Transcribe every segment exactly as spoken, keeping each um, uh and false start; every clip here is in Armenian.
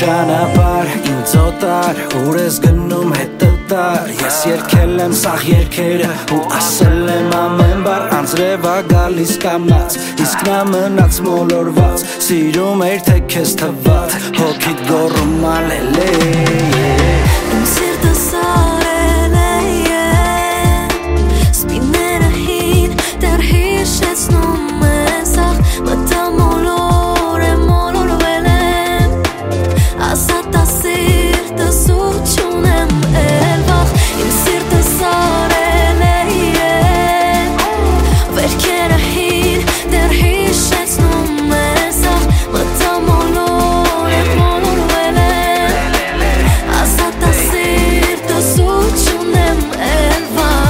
ճանապար, ինձ օտար, ուր ես գնում հետըտար Ես երկել եմ սաղ երկերը ու ասել եմ ամեն բար Անձրև ա գալիս կամած, իսկ նա մնաց մոլորված Սիրում էր թե քեզ թված, հոգիդ գոռում ալել է Իմ սիրտը սարել է Սպիները հին, դեռ հիշեցնում է սաղ Մտա մոլոր է, մոլորվել եմ Ազատ ա սիրտը սուտ չունեմ էլ վաղ Իմ սիրտը սարել է Վերքերը հին, դեռ հիշեցնում է սաղ Մտա մոլոր է, մոլորվել եմ Ազատ ա սիրտը սուտ չունեմ էլ վաղ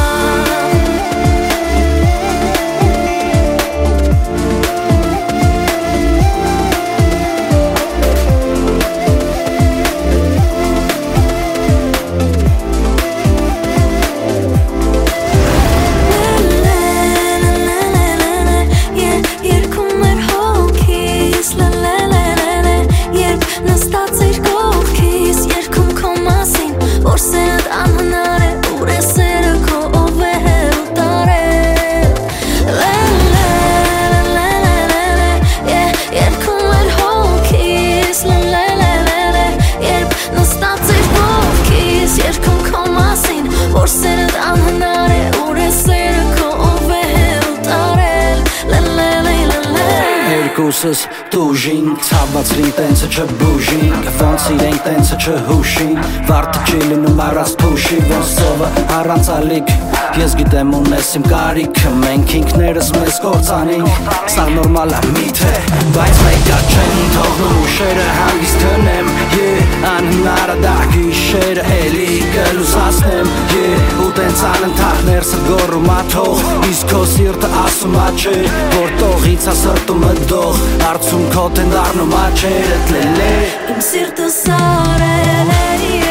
Երկուսս տուժին, ցավացրին տենցը չբուժին Ոնց իրենք տենցը չհուշին Վարդը չի լինում առանց փուշի Ոնց ծովը առանց ալիք Ես գիտեմ ունես իմ կարիքը Մենք ինքներս մեզ կործանենք Սա նորմալ ա միթե Բայց մեկա չեն թողնում ուշերը հանգիստ քնեմ Անհնար ա դա գիշերը էլի կլուսացնեմ Ու տենց անընդհատ ներսդ գոռում ա թող Իսկ քո սիրտը ասում ա չէ Որ տողից ա սրտումը դող Արցունքոտ են դառնում աչերդ լելե Իմ սիրտը սարել է